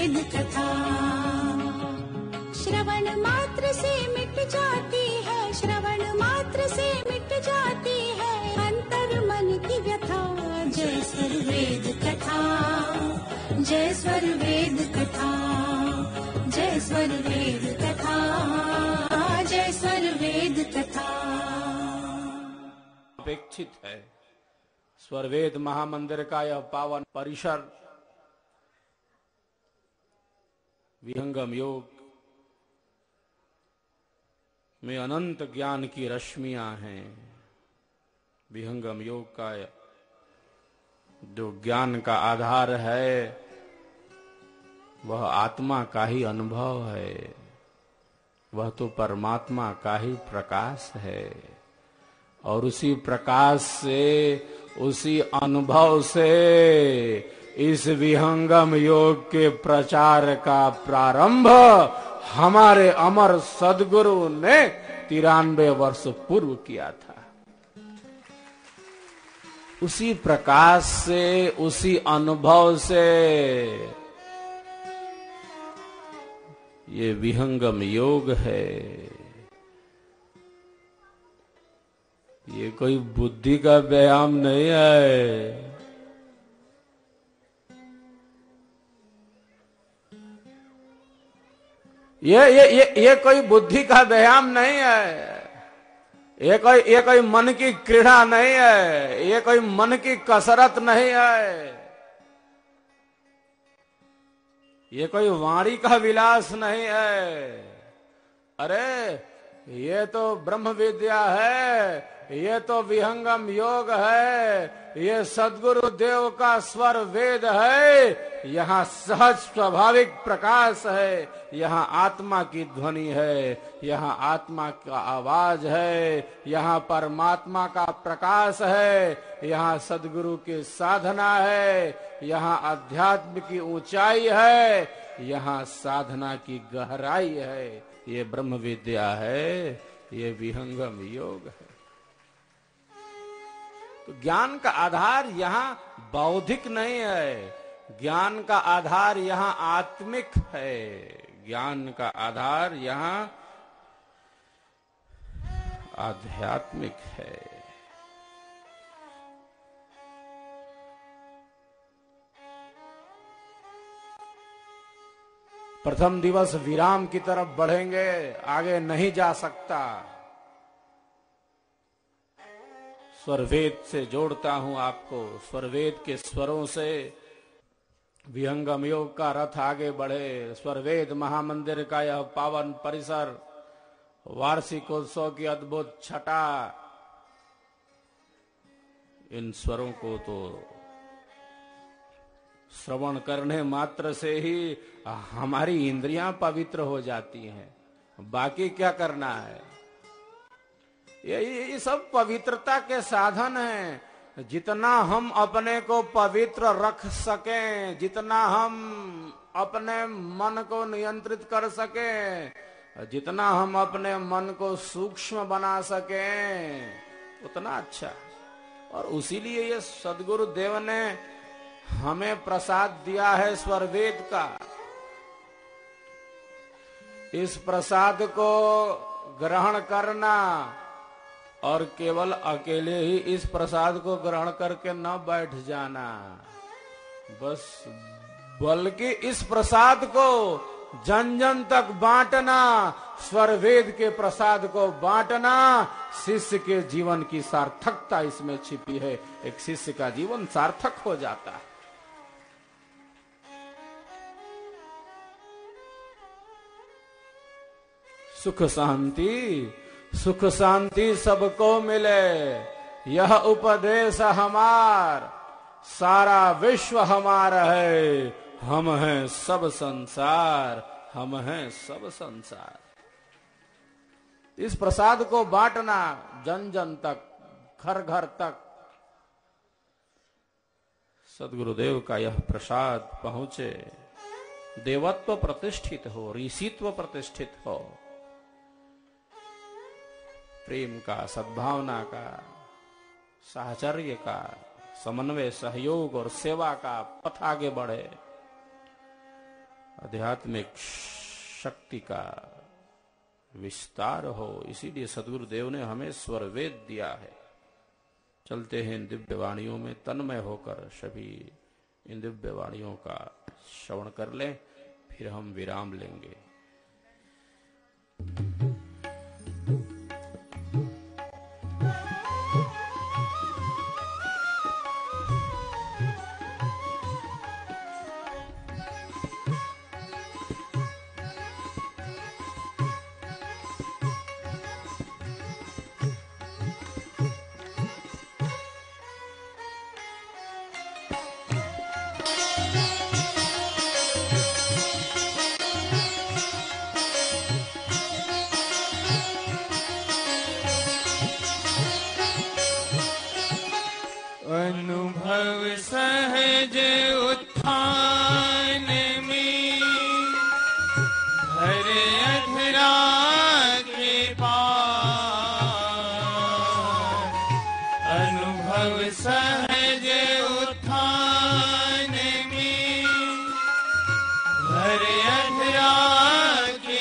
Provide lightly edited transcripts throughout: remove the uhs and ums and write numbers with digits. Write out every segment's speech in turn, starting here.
वेद कथा। श्रवण मात्र से मिट जाती है, श्रवण मात्र से मिट जाती है अंतर मन की व्यथा। जय स्वर वेद कथा, जय स्वर वेद कथा, जय स्वर वेद कथा, जय स्वर वेद कथा। अपेक्षित है स्वरवेद महामंदिर का यह पावन परिसर विहंगम योग में अनंत ज्ञान की रश्मियां हैं। विहंगम योग का जो ज्ञान का आधार है वह आत्मा का ही अनुभव है, वह तो परमात्मा का ही प्रकाश है। और उसी प्रकाश से, उसी अनुभव से इस विहंगम योग के प्रचार का प्रारंभ हमारे अमर सद्गुरु ने 93 वर्ष पूर्व किया था। उसी प्रकाश से, उसी अनुभव से ये विहंगम योग है। ये कोई बुद्धि का व्यायाम नहीं है। ये कोई बुद्धि का व्यायाम नहीं है। ये कोई मन की क्रीड़ा नहीं है। ये कोई मन की कसरत नहीं है। ये कोई वाणी का विलास नहीं है। अरे ये तो ब्रह्म विद्या है, ये तो विहंगम योग है, ये सद्गुरु देव का स्वर वेद है। यहाँ सहज स्वाभाविक प्रकाश है, यहाँ आत्मा की ध्वनि है, यहाँ आत्मा का आवाज है, यहाँ परमात्मा का प्रकाश है, यहाँ सद्गुरु की साधना है, यहाँ अध्यात्म की ऊंचाई है, यहाँ साधना की गहराई है। ये ब्रह्म विद्या है, ये विहंगम योग है। तो ज्ञान का आधार यहाँ बौद्धिक नहीं है, ज्ञान का आधार यहाँ आत्मिक है। ज्ञान का आधार यहाँ आध्यात्मिक है। प्रथम दिवस विराम की तरफ बढ़ेंगे, आगे नहीं जा सकता। स्वरवेद से जोड़ता हूं आपको, स्वरवेद के स्वरों से विहंगम योग का रथ आगे बढ़े। स्वरवेद महामंदिर का यह पावन परिसर, वार्षिकोत्सव की अद्भुत छटा, इन स्वरों को तो श्रवण करने मात्र से ही हमारी इंद्रियां पवित्र हो जाती हैं। बाकी क्या करना है? ये सब पवित्रता के साधन हैं। जितना हम अपने को पवित्र रख सकें, जितना हम अपने मन को नियंत्रित कर सकें, जितना हम अपने मन को सूक्ष्म बना सकें, उतना अच्छा। और उसीलिए ये सद्गुरु देव ने हमें प्रसाद दिया है स्वरवेद का। इस प्रसाद को ग्रहण करना और केवल अकेले ही इस प्रसाद को ग्रहण करके न बैठ जाना, बस बल्कि इस प्रसाद को जन जन तक बांटना, स्वरवेद के प्रसाद को बांटना। शिष्य के जीवन की सार्थकता इसमें छिपी है। एक शिष्य का जीवन सार्थक हो जाता है। सुख शांति सबको मिले, यह उपदेश हमार, सारा विश्व हमारा है, हम हैं सब संसार, हम हैं सब संसार। इस प्रसाद को बांटना जन जन तक, घर घर तक। सद्गुरुदेव का यह प्रसाद पहुंचे, देवत्व प्रतिष्ठित हो, ऋषित्व प्रतिष्ठित हो, प्रेम का, सद्भावना का, साहचर्य का, समन्वय, सहयोग और सेवा का पथ आगे बढ़े। आध्यात्मिक शक्ति का विस्तार हो। इसीलिए सद्गुरुदेव ने हमें स्वर वेद दिया है। चलते हैं इन दिव्य वाणियों में तन्मय होकर सभी इन दिव्य वाणियों का श्रवण कर लें, फिर हम विराम लेंगे। अनुभव सहज उत्थान में धर अधरा के पार। अनुभव सहज उत्थान में धर अधरा के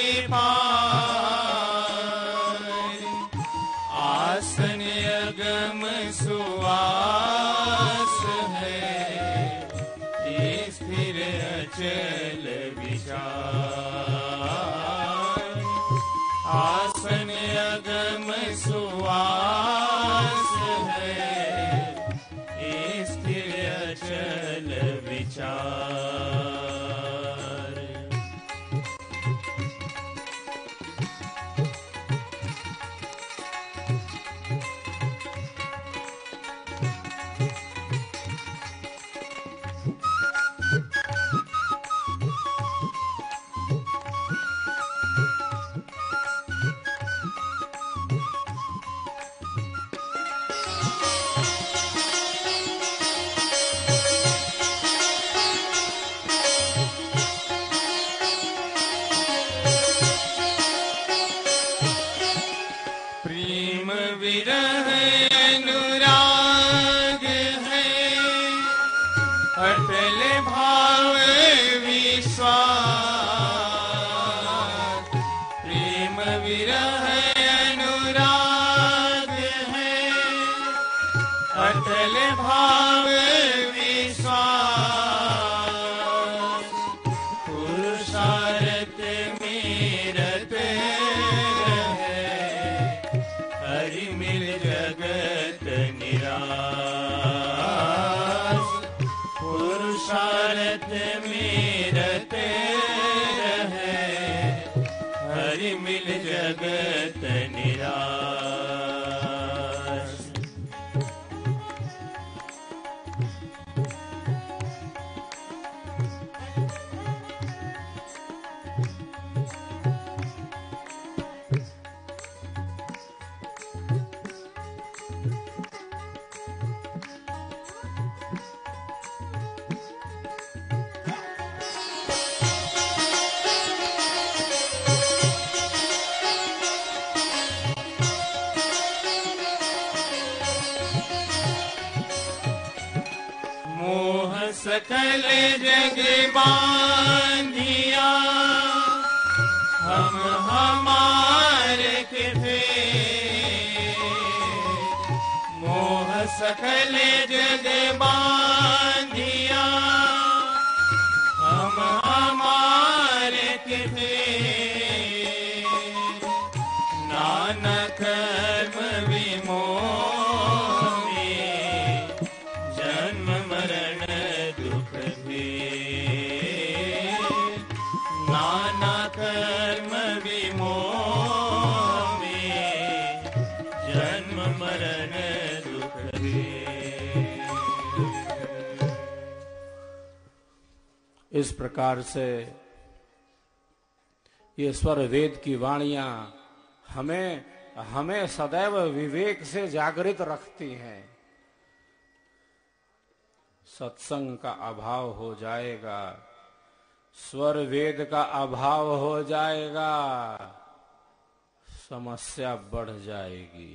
पार। आसन अगम सुवास स्थिर अचल विचार। आसन अगम सुवास है स्थिर अचल विचार। प्रेम विरह अनुराग है अटल भाव विश्वास। प्रेम विरह अनुराग है अटल भाव विश्वास। पुरुषार्थ मेरत हरि मिल जगत निरास। पुरुषार्थ मेरते रहे हरि मिल जगत निरास। मोह सकल जग बांधिया हम हमारे के थे। मोह सकल जग बांधिया हम हमारे के थे। नाना कर्म विमोह में जन्म मरण दुख थे। नाना कर्म विमोह में जन्म मरण दुख थे। इस प्रकार से ये स्वर वेद की वाणियां हमें सदैव विवेक से जागृत रखती हैं। सत्संग का अभाव हो जाएगा, स्वर वेद का अभाव हो जाएगा, समस्या बढ़ जाएगी।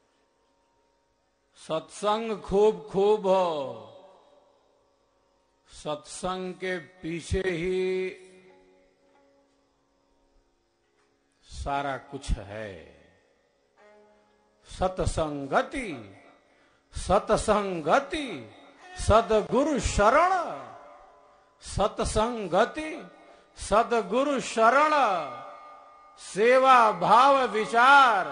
सत्संग खूब खूब हो, सत्संग के पीछे ही सारा कुछ है। सत्संगति सत्संगति सदगुरु शरण, सत्संगति सदगुरु शरण, सेवा भाव विचार,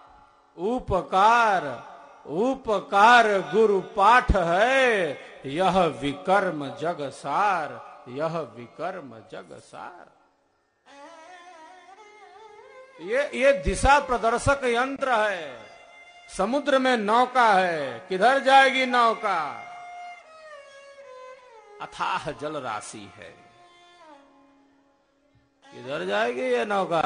उपकार उपकार गुरु पाठ है, यह विकर्म जग सार, यह विकर्म जग सार। ये दिशा प्रदर्शक यंत्र है। समुद्र में नौका है, किधर जाएगी नौका? अथाह जल राशि है, किधर जाएगी ये नौका?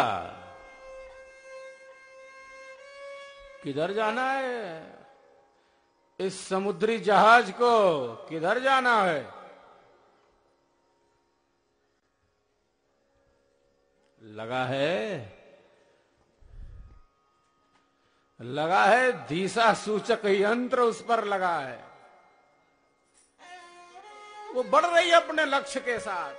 किधर जाना है इस समुद्री जहाज को? किधर जाना है? लगा है दिशा सूचक यंत्र उस पर लगा है। वो बढ़ रही है अपने लक्ष्य के साथ।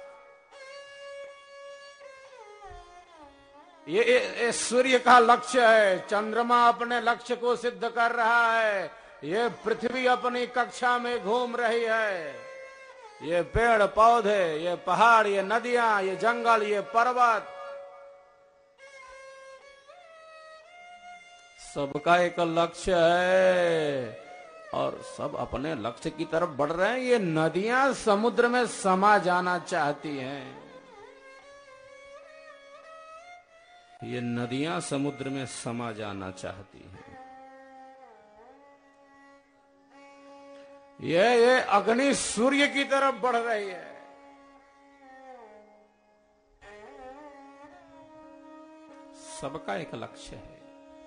ये सूर्य का लक्ष्य है, चंद्रमा अपने लक्ष्य को सिद्ध कर रहा है, ये पृथ्वी अपनी कक्षा में घूम रही है, ये पेड़ पौधे, ये पहाड़, ये नदियां, ये जंगल, ये पर्वत, सबका एक लक्ष्य है और सब अपने लक्ष्य की तरफ बढ़ रहे हैं। ये नदियां समुद्र में समा जाना चाहती हैं, ये नदियां समुद्र में समा जाना चाहती हैं। ये अग्नि सूर्य की तरफ बढ़ रही है। सबका एक लक्ष्य है।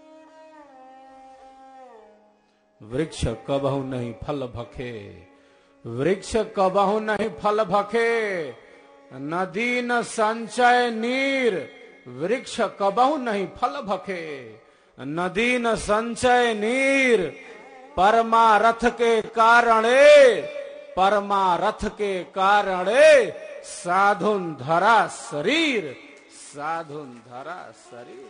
वृक्ष कबहु नहीं फल भखे, वृक्ष कबहु नहीं फल भखे, नदी न संचय नीर, वृक्ष कबहु नहीं फल भखे, नदी न संचय नीर, परमारथ के कारणे, परमारथ के कारणे, साधुन धरा शरीर, साधुन धरा शरीर।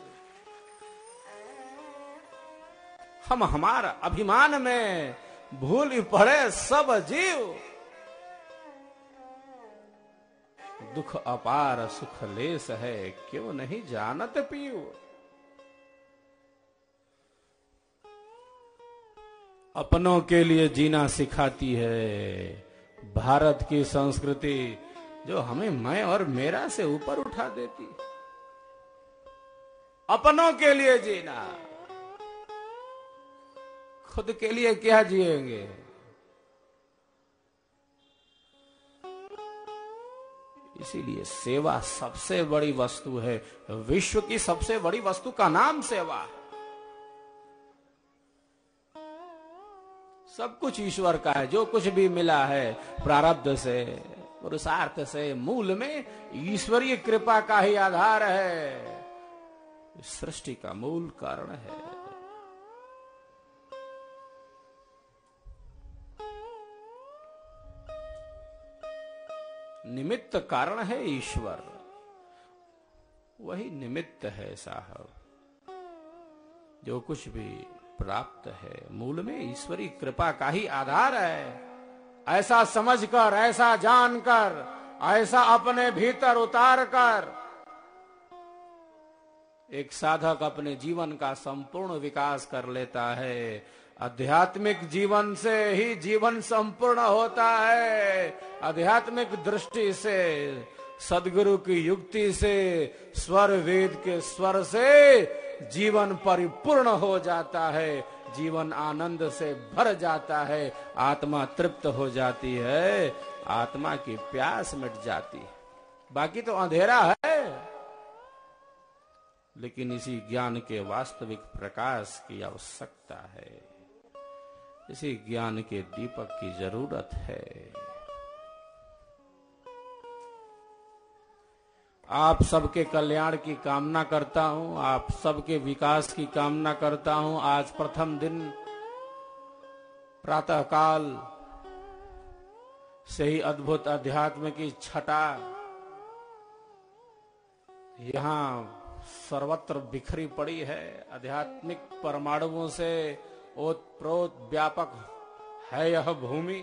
हम हमारा अभिमान में भूल पड़े सब जीव, दुख अपार सुख लेस है, क्यों नहीं जानत पीऊ। अपनों के लिए जीना सिखाती है भारत की संस्कृति, जो हमें मैं और मेरा से ऊपर उठा देती। अपनों के लिए जीना, खुद के लिए क्या जिएंगे? इसीलिए सेवा सबसे बड़ी वस्तु है। विश्व की सबसे बड़ी वस्तु का नाम सेवा। सब कुछ ईश्वर का है। जो कुछ भी मिला है प्रारब्ध से, पुरुषार्थ से, मूल में ईश्वरीय कृपा का ही आधार है। सृष्टि का मूल कारण है। निमित्त कारण है ईश्वर, वही निमित्त है साहब। जो कुछ भी प्राप्त है मूल में ईश्वरी कृपा का ही आधार है। ऐसा समझकर, ऐसा जानकर, ऐसा अपने भीतर उतार कर एक साधक अपने जीवन का संपूर्ण विकास कर लेता है। आध्यात्मिक जीवन से ही जीवन संपूर्ण होता है। आध्यात्मिक दृष्टि से, सदगुरु की युक्ति से, स्वर वेद के स्वर से जीवन परिपूर्ण हो जाता है। जीवन आनंद से भर जाता है। आत्मा तृप्त हो जाती है। आत्मा की प्यास मिट जाती है। बाकी तो अंधेरा है, लेकिन इसी ज्ञान के वास्तविक प्रकाश की आवश्यकता है। इसी ज्ञान के दीपक की जरूरत है। आप सबके कल्याण की कामना करता हूं, आप सबके विकास की कामना करता हूं। आज प्रथम दिन प्रातःकाल से ही अद्भुत अध्यात्म की छटा यहां सर्वत्र बिखरी पड़ी है। आध्यात्मिक परमाणुओं से ओतप्रोत व्यापक है यह भूमि।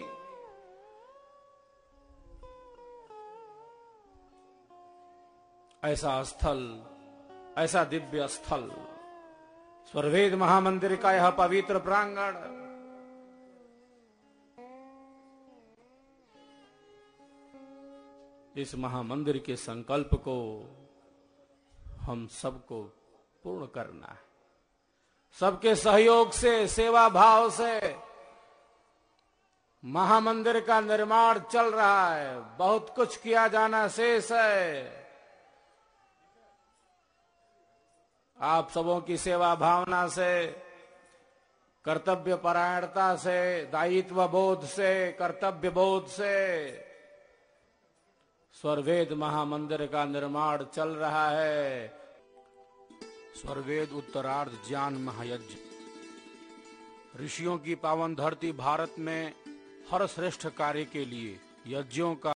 ऐसा स्थल, ऐसा दिव्य स्थल, स्वरवेद महामंदिर का यह पवित्र प्रांगण, इस महामंदिर के संकल्प को हम सबको पूर्ण करना है। सबके सहयोग से, सेवा भाव से महामंदिर का निर्माण चल रहा है। बहुत कुछ किया जाना शेष है। आप सबों की सेवा भावना से, कर्तव्य परायणता से, दायित्व बोध से, कर्तव्य बोध से स्वरवेद महामंदिर का निर्माण चल रहा है। स्वरवेद उत्तरार्ध ज्ञान महायज्ञ, ऋषियों की पावन धरती भारत में हर श्रेष्ठ कार्य के लिए यज्ञों का